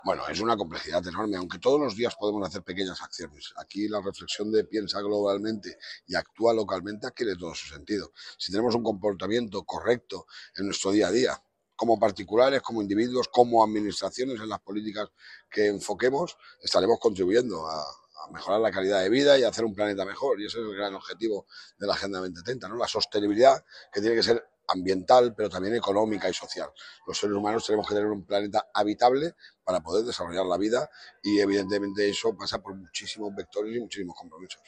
Bueno, es una complejidad enorme, aunque todos los días podemos hacer pequeñas acciones. Aquí la reflexión de piensa globalmente y actúa localmente adquiere todo su sentido. Si tenemos un comportamiento correcto en nuestro día a día, como particulares, como individuos, como administraciones en las políticas que enfoquemos, estaremos contribuyendo a mejorar la calidad de vida y a hacer un planeta mejor. Y ese es el gran objetivo de la Agenda 2030, ¿no? La sostenibilidad, que tiene que ser ambiental, pero también económica y social. Los seres humanos tenemos que tener un planeta habitable para poder desarrollar la vida y evidentemente eso pasa por muchísimos vectores y muchísimos compromisos.